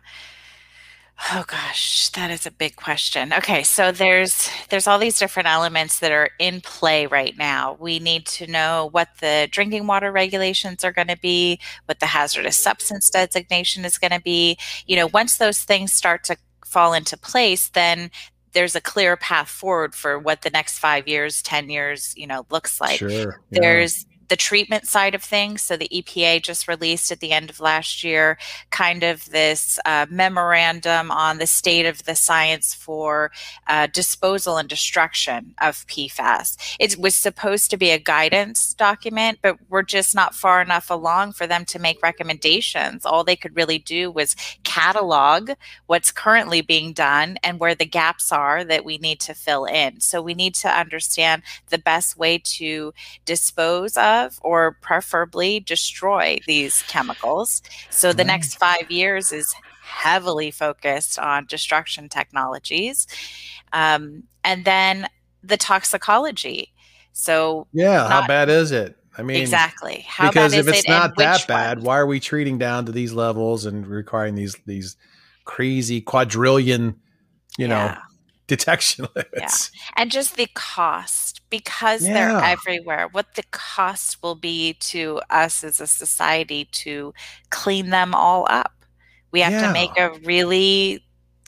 Oh gosh, that is a big question. Okay, so there's there's all these different elements that are in play right now. We need to know what the drinking water regulations are going to be, what the hazardous substance designation is going to be. You know, once those things start to fall into place, then there's a clear path forward for what the next five years, ten years, you know, looks like. Sure. Yeah. There's the treatment side of things. So the E P A just released at the end of last year kind of this uh, memorandum on the state of the science for uh, disposal and destruction of P FAS. It was supposed to be a guidance document, but we're just not far enough along for them to make recommendations. All they could really do was catalog what's currently being done and where the gaps are that we need to fill in. So we need to understand the best way to dispose of or preferably destroy these chemicals. So the Right. next five years is heavily focused on destruction technologies. Um, and then the toxicology. So Yeah. How not bad is it? I mean, exactly how bad because if is it it's and not which that bad, ones? why are we treating down to these levels and requiring these these crazy quadrillion, you know, Yeah. detection Yeah. limits? And just the cost, because they're Yeah. everywhere, what the cost will be to us as a society to clean them all up. We have to Yeah. make a really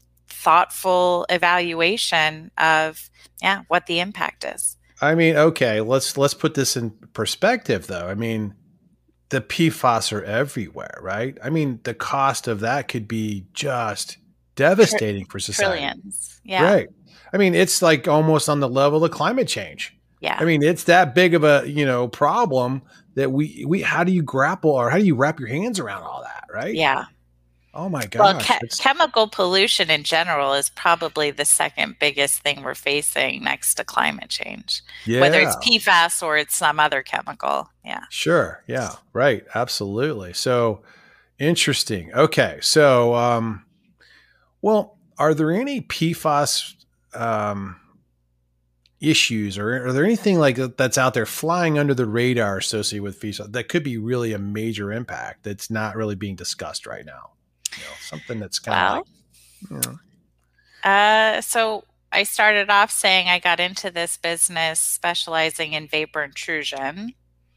thoughtful evaluation of, yeah, what the impact is. I mean, okay, let's let's put this in perspective though. I mean, the P FAS are everywhere, right? I mean, the cost of that could be just Tr- devastating for society. trillions. Yeah. Right. I mean, it's like almost on the level of climate change. I Yeah. mean, it's that big of a, you know, problem that we we how do you grapple or how do you wrap your hands around all that, right? Yeah. Oh my Well, gosh. che- It's chemical pollution in general is probably the second biggest thing we're facing next to climate change, whether it's yeah. P FAS or it's some other chemical. Yeah. Sure. Yeah. Right. Absolutely. So interesting. Okay. So um well, are there any P FAS um issues or are there anything like that that's out there flying under the radar associated with P FAS that could be really a major impact that's not really being discussed right now? You know, something that's kind of like, Well, you know, uh, so I started off saying I got into this business specializing in vapor intrusion.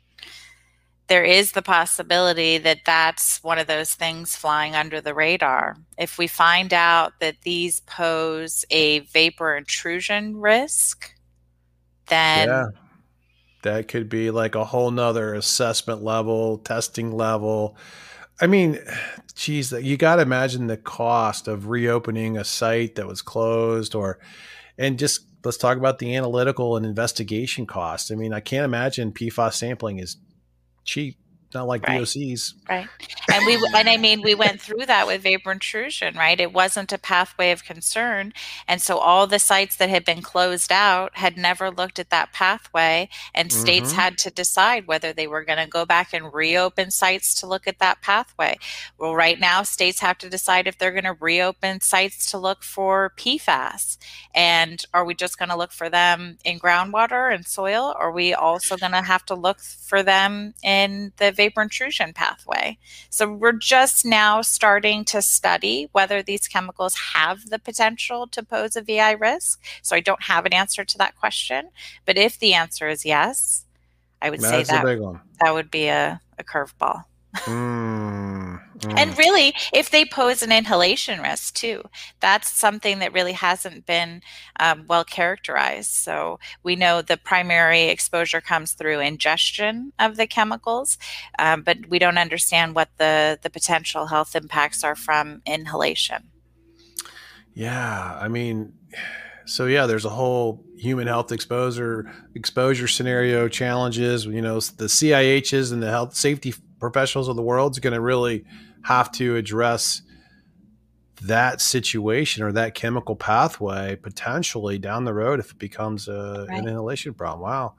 There is the possibility that that's one of those things flying under the radar. If we find out that these pose a vapor intrusion risk, yeah, then that could be like a whole nother assessment level, testing level. I mean, geez, you got to imagine the cost of reopening a site that was closed or, and just let's talk about the analytical and investigation costs. I mean, I can't imagine P FAS sampling is cheap, not like right. V O Cs. Right. And we, and I mean, we went through that with vapor intrusion, right? It wasn't a pathway of concern. And so all the sites that had been closed out had never looked at that pathway, and states Mm-hmm. had to decide whether they were going to go back and reopen sites to look at that pathway. Well, right now, states have to decide if they're going to reopen sites to look for P FAS. And are we just going to look for them in groundwater and soil? Or are we also going to have to look for them in the vapor intrusion pathway. So we're just now starting to study whether these chemicals have the potential to pose a V I risk. So I don't have an answer to that question. But if the answer is yes, I would That's say that a big one. that would be a, a curveball. Mm, mm. And really, if they pose an inhalation risk too, that's something that really hasn't been um, well characterized. So we know the primary exposure comes through ingestion of the chemicals, um, but we don't understand what the, the potential health impacts are from inhalation. Yeah, I mean, so yeah, there's a whole human health exposure exposure scenario challenges. You know, the C I Hs and the health safety professionals of the world is going to really have to address that situation or that chemical pathway potentially down the road if it becomes a, Right. an inhalation problem. Wow.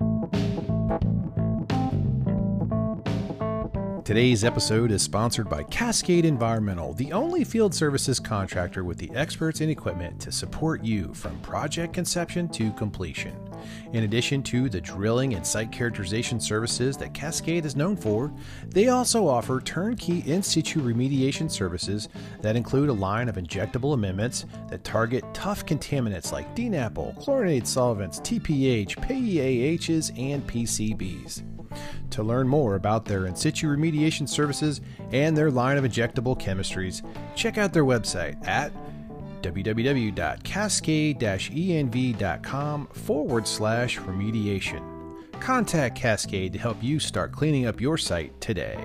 Today's episode is sponsored by Cascade Environmental, the only field services contractor with the experts and equipment to support you from project conception to completion. In addition to the drilling and site characterization services that Cascade is known for, they also offer turnkey in situ remediation services that include a line of injectable amendments that target tough contaminants like D NAPL, chlorinated solvents, T P H, P A Hs, and P C Bs. To learn more about their in situ remediation services and their line of injectable chemistries, check out their website at www.cascade-env.com forward slash remediation. Contact Cascade to help you start cleaning up your site today.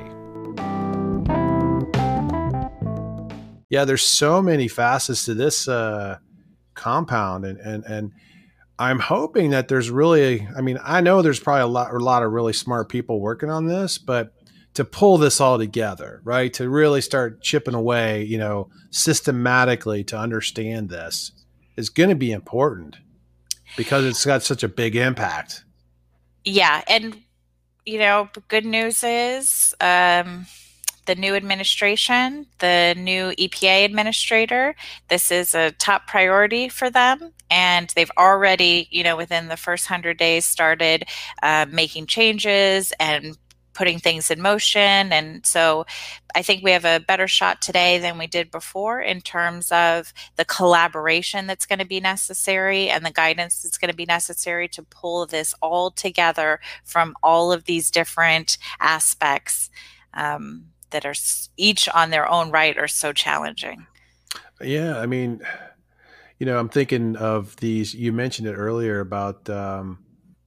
Yeah, there's so many facets to this uh, compound, and and and I'm hoping that there's really, I mean, I know there's probably a lot, a lot of really smart people working on this, but to pull this all together, right, to really start chipping away, you know, systematically to understand this is going to be important because it's got such a big impact. Yeah. And, you know, good news is um, the new administration, the new E P A administrator, this is a top priority for them. And they've already, you know, within the first hundred days started uh, making changes and putting things in motion. And so I think we have a better shot today than we did before in terms of the collaboration that's going to be necessary and the guidance that's going to be necessary to pull this all together from all of these different aspects um, that are each on their own right are so challenging. Yeah, I mean, you know, I'm thinking of these, you mentioned it earlier about, um,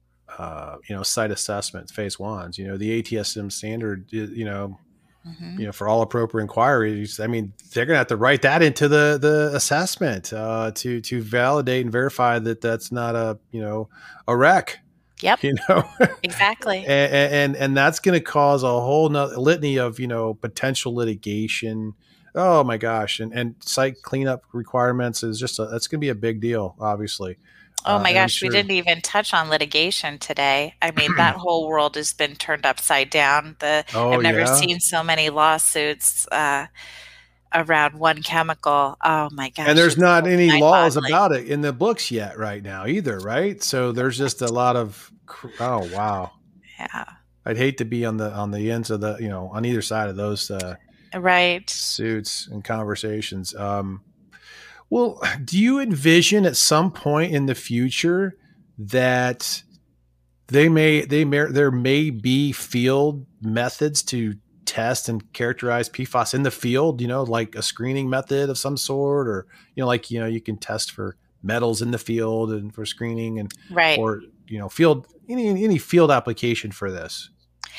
uh, you know, site assessments, phase ones, you know, the A T S M standard, you know, mm-hmm. you know, for all appropriate inquiries. I mean, they're going to have to write that into the, the assessment uh, to, to validate and verify that that's not a, you know, a wreck. Yep. You know, exactly. and, and, and that's going to cause a whole nother litany of, you know, potential litigation. Oh my gosh. And, and site cleanup requirements is just, a, that's going to be a big deal, obviously. Oh my uh, gosh, sure. we didn't even touch on litigation today. I mean, that whole world has been turned upside down. The oh, I've never yeah? seen so many lawsuits uh, around one chemical. Oh my gosh. And there's not any laws boggling. about it in the books yet right now either, right? So there's just a lot of, oh, wow. Yeah. I'd hate to be on the on the ends of the, you know, on either side of those uh, right suits and conversations. Um, well, do you envision at some point in the future that they may they may there may be field methods to test and characterize P FAS in the field, you know, like a screening method of some sort, or, you know, like, you know, you can test for metals in the field and for screening and, right. or, you know, field, any, any field application for this?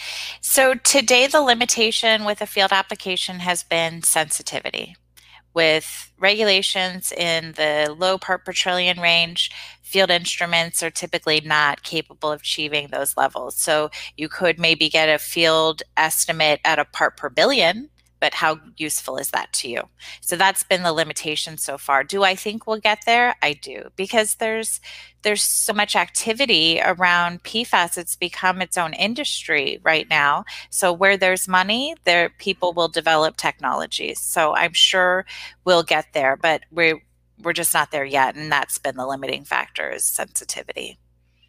So today, the limitation with a field application has been sensitivity. With regulations in the low part per trillion range, field instruments are typically not capable of achieving those levels. So you could maybe get a field estimate at a part per billion, but how useful is that to you? So that's been the limitation so far. Do I think we'll get there? I do, because there's there's so much activity around P FAS. It's become its own industry right now. So where there's money, there people will develop technologies. So I'm sure we'll get there, but we're we're just not there yet, and that's been the limiting factor is sensitivity.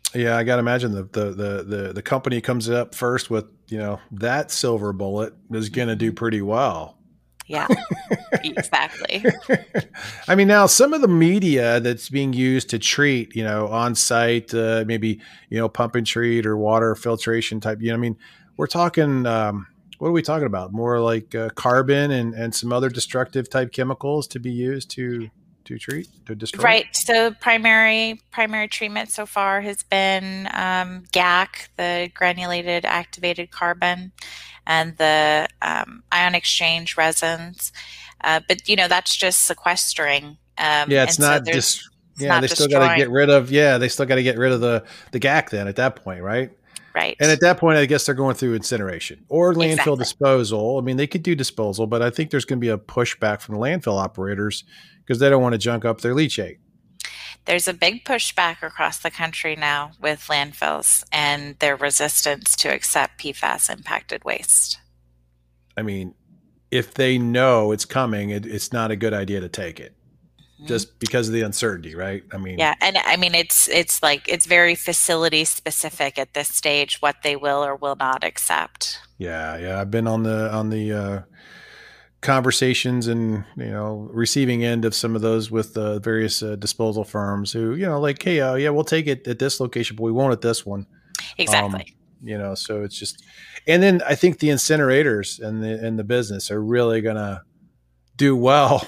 Yeah, I got to imagine the, the the the the company comes up first with, you know, that silver bullet is going to do Mhm. pretty well. Yeah, exactly. I mean, now some of the media that's being used to treat, you know, on site, uh, maybe, you know, pump and treat or water filtration type, you know, I mean, we're talking, um, what are we talking about? More like uh, carbon and, and some other destructive type chemicals to be used to, to treat, to destroy? Right. So primary primary treatment so far has been um, G A C, the granulated activated carbon, and the um, ion exchange resins. Uh, but you know that's just sequestering, um, Yeah, it's and so not there's just, it's yeah, not they still got to get destroying. rid of, yeah, they still got to get rid of the, the G A C then at that point, right? And at Right. that point, I guess they're going through incineration or landfill Exactly. disposal. I mean, they could do disposal, but I think there's going to be a pushback from the landfill operators because they don't want to junk up their leachate. There's a big pushback across the country now with landfills and their resistance to accept P FAS impacted waste. I mean, if they know it's coming, it, it's not a good idea to take it Mhm. just because of the uncertainty, right? I mean, Yeah, and I mean it's it's like it's very facility specific at this stage what they will or will not accept. yeah, yeah. I've been on the on the uh, conversations and, you know, receiving end of some of those with uh, various uh, disposal firms who, you know, like, hey, uh, yeah, we'll take it at this location, but we won't at this one. Um, Exactly. you know, so it's just, and then I think the incinerators and the and the business are really gonna do well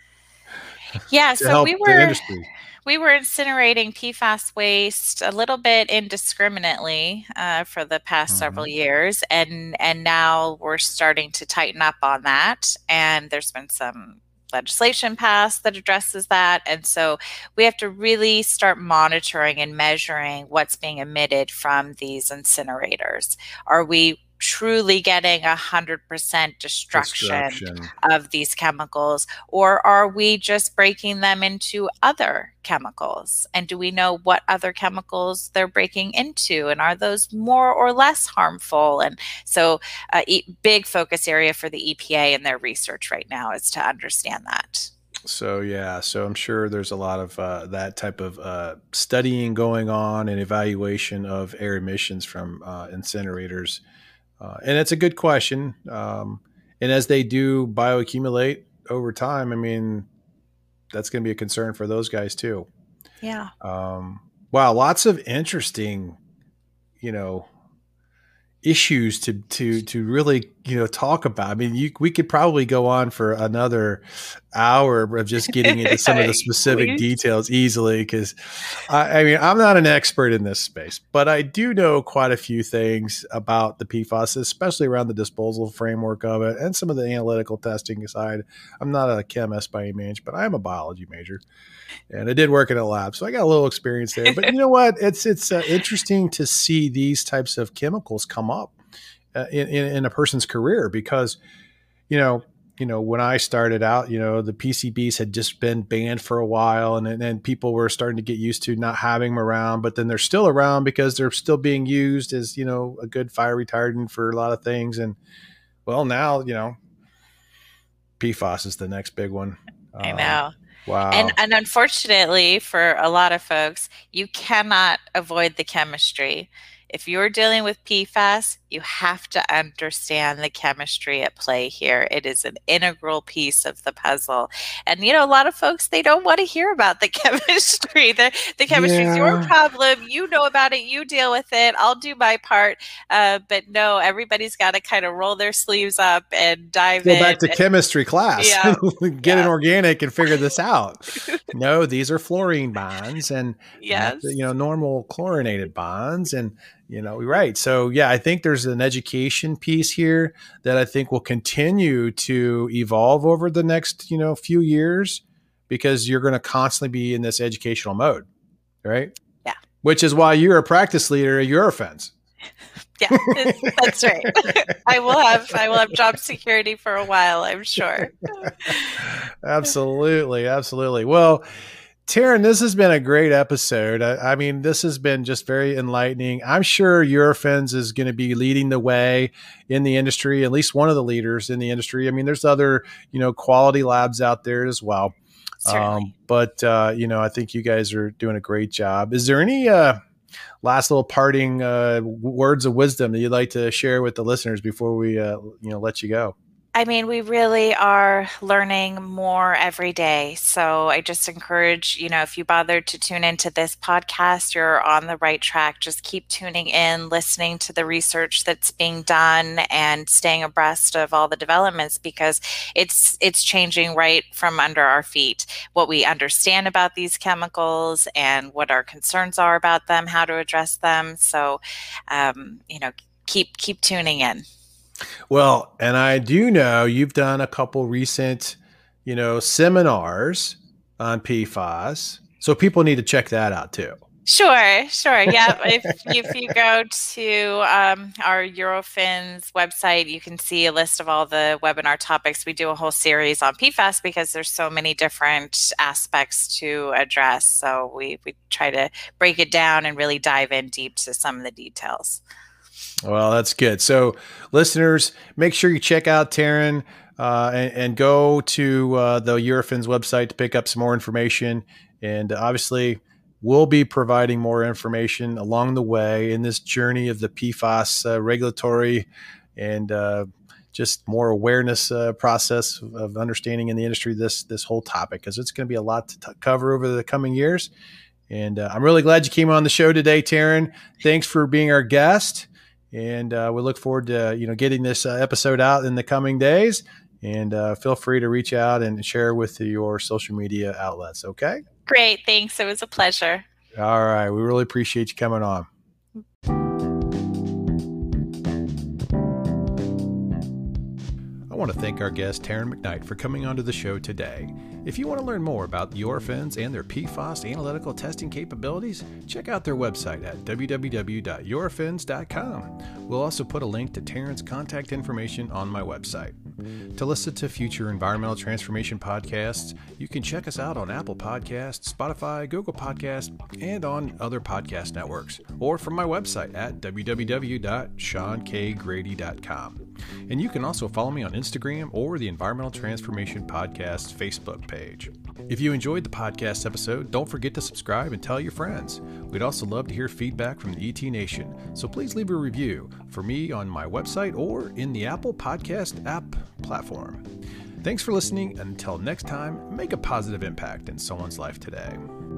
Yeah, to so we help the were industry. we were incinerating P FAS waste a little bit indiscriminately uh, for the past several Mhm. years, and and now we're starting to tighten up on that. And there's been some legislation passed that addresses that, and so we have to really start monitoring and measuring what's being emitted from these incinerators. Are we truly getting a hundred percent destruction Destruction. of these chemicals, or are we just breaking them into other chemicals? And do we know what other chemicals they're breaking into? And are those more or less harmful? And so, a uh, big focus area for the E P A and their research right now is to understand that. So yeah, so I'm sure there's a lot of uh, that type of uh, studying going on and evaluation of air emissions from uh, incinerators. Uh, and it's a good question. Um, and as they do bioaccumulate over time, I mean, that's going to be a concern for those guys too. Yeah. Um, wow, lots of interesting, you know, issues to to to really, you know, talk about. I mean, you we could probably go on for another hour of just getting into some of the specific Please. details easily because I, I mean I'm not an expert in this space, but I do know quite a few things about the P FAS, especially around the disposal framework of it and some of the analytical testing side. I'm not a chemist by any means, but I am a biology major and I did work in a lab, so I got a little experience there. But you know what? It's it's uh, interesting to see these types of chemicals come up uh, in, in in a person's career because you know you know when I started out, you know the P C Bs had just been banned for a while, and then people were starting to get used to not having them around. But then they're still around because they're still being used as you know a good fire retardant for a lot of things. And well, now you know P FAS is the next big one. I Um, know. And wow. and unfortunately for a lot of folks, you cannot avoid the chemistry. If you're dealing with P FAS, you have to understand the chemistry at play here. It is an integral piece of the puzzle. And you know, a lot of folks they don't want to hear about the chemistry. The the chemistry is your Yeah. problem. You know about it. You deal with it. I'll do my part. Uh, but no, everybody's got to kind of roll their sleeves up and dive Go in. back to And, chemistry class, yeah, get an yeah, organic and figure this out. No, these are fluorine bonds and not the, you yes. know, normal chlorinated bonds. And, you know, right. So, yeah, I think there's an education piece here that I think will continue to evolve over the next, you know, few years because you're going to constantly be in this educational mode, right? Yeah. Which is why you're a practice leader at Eurofence. Yeah, it's, that's right. I will have I will have job security for a while, I'm sure. Absolutely, absolutely. Well, Taryn, this has been a great episode. I, I mean, this has been just very enlightening. I'm sure Eurofins is going to be leading the way in the industry, at least one of the leaders in the industry. I mean, there's other, you know, quality labs out there as well. Um, Certainly. but, uh, you know, I think you guys are doing a great job. Is there any, uh, last little parting uh, words of wisdom that you'd like to share with the listeners before we, uh, you know, let you go? I mean, we really are learning more every day. So I just encourage, you know, if you bothered to tune into this podcast, you're on the right track. Just keep tuning in, listening to the research that's being done and staying abreast of all the developments, because it's it's changing right from under our feet. What we understand about these chemicals and what our concerns are about them, how to address them. So, um, you know, keep keep tuning in. Well, and I do know you've done a couple recent, you know, seminars on P FAS. So people need to check that out too. Sure, sure. Yeah. if, if you go to um, our Eurofins website, you can see a list of all the webinar topics. We do a whole series on P FAS because there's so many different aspects to address. So we, we try to break it down and really dive in deep to some of the details. Well, that's good. So listeners, make sure you check out Taryn uh, and, and go to uh, the Eurofins website to pick up some more information. And obviously, we'll be providing more information along the way in this journey of the P FAS uh, regulatory and uh, just more awareness uh, process of understanding in the industry this this whole topic, because it's going to be a lot to t- cover over the coming years. And uh, I'm really glad you came on the show today, Taryn. Thanks for being our guest. And uh, we look forward to, you know, getting this uh, episode out in the coming days. And uh, feel free to reach out and share with your social media outlets. Okay. Great. Thanks. It was a pleasure. All right. We really appreciate you coming on. I want to thank our guest, Taryn McKnight, for coming onto the show today. If you want to learn more about the Eurofins and their P FAS analytical testing capabilities, check out their website at w w w dot eurofins dot com. We'll also put a link to Taryn's contact information on my website. To listen to future environmental transformation podcasts, you can check us out on Apple Podcasts, Spotify, Google Podcasts, and on other podcast networks, or from my website at w w w dot sean k grady dot com. And you can also follow me on Instagram or the Environmental Transformation Podcast Facebook page. If you enjoyed the podcast episode, don't forget to subscribe and tell your friends. We'd also love to hear feedback from the E T Nation, so please leave a review for me on my website or in the Apple Podcast app platform. Thanks for listening. Until next time, make a positive impact in someone's life today.